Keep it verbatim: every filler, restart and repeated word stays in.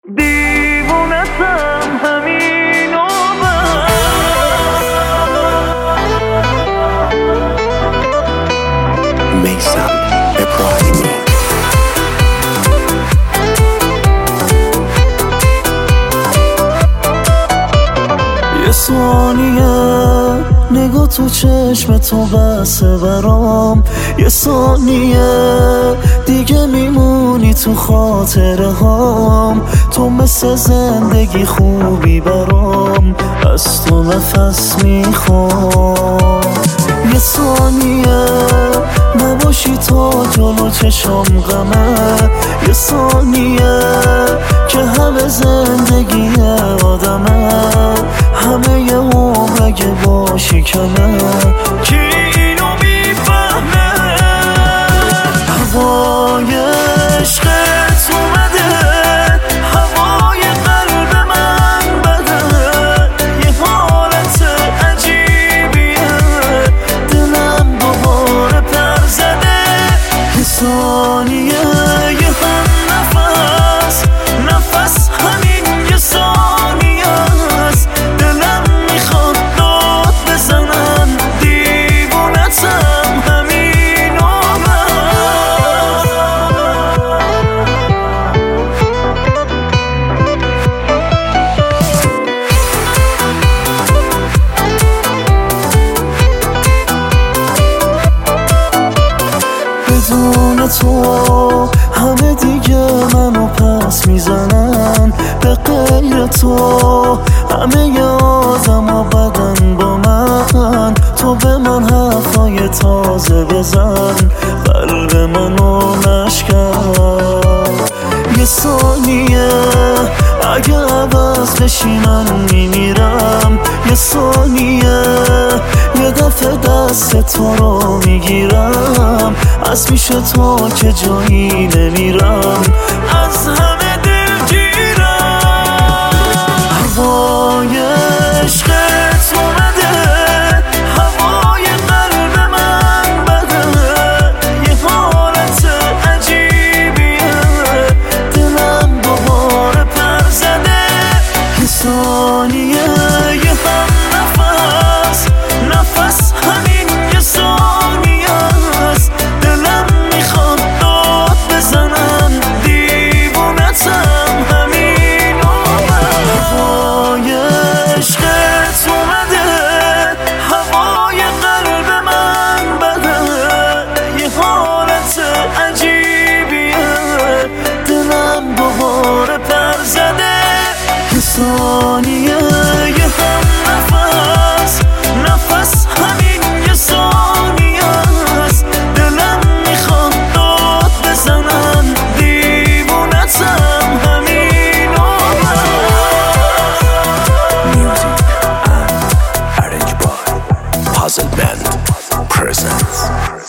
دیوونتم همین و بس. میثم ابراهیمی. یه ثانیه نگاه تو چشم تو بسه برام، یه ثانیه دیگه میمونی تو خاطره هام. تو مثل زندگی خوبی برام، از تو نفس میخوام. یه ثانیه نباشی تا جلو چشم غمه، یه ثانیه که همه زندگی آدمه، همه یه عمر اگه باشی کمه. کی اینو میفهمه؟ هوای عشقت اومده، هوای قلب من بده، یه حالت عجیبیه، دلم دوباره پر زده. یه ثانیه یه هم نفس، نفس همین یه ثانیه است. دلم میخواد داد بزنم، دیوونتم همین و بدون تو همه دیگه منو پس میزنن، به غیر تو همه ی آدم ها بدن با من. تو به من حرفای تازه بزن، قلب منو نشکن. یه ثانیه اگه عوض بشی من میمیرم، یه ثانیه یه دفعه دست تو رو میگیرم، از پیش تو که جایی نمیرم، از همه دلگیرم. هوای عشقت اومده، هوای قلب من بده، یه حالت عجیبیه، دلم دوباره پر زده. یه ثانیه یه هم نفس، نفس همین یه ثانیه است. دلم میخواد داد بزنم، دیوونتم همین و بس. هوای عشقت اومده، هوای قلب من بده، یه حالت عجیبیه، دلم دوباره پر زده. یه ثانیه یه هم نفس، نفس همین یه ثانیه است. دلم میخواد داد بزنم، دیوونتم همین و بس. Music and arranged by Puzzle Band presents